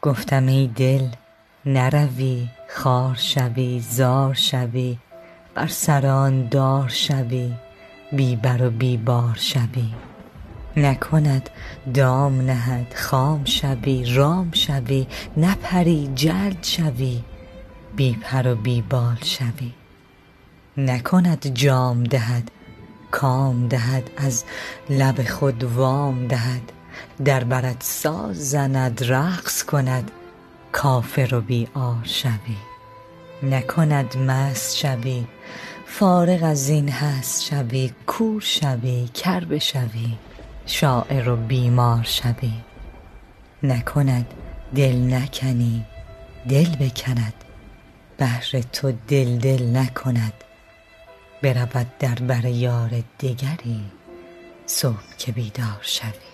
گفتم ای دل نروی، خوار شوی، زار شوی، بر سر آن دار شوی، بی بر و بی بار شوی. نکند دام نهد خام شوی، رام شوی، نپری جلد شوی، بی پر و بی بال شوی. نکند جام دهد کام دهد، از لب خود وام دهد، در برت ساز زند رقص کند، کافر و بی عار شوی. نکند مست شوی، فارغ از این هست شوی، کور شوی، کر بشوی، شاعر و بیمار شوی. نکند دل نکنی دل بکند، بهر تو دل دل نکند، برود در بر یار دگری صبح که بیدار شوی.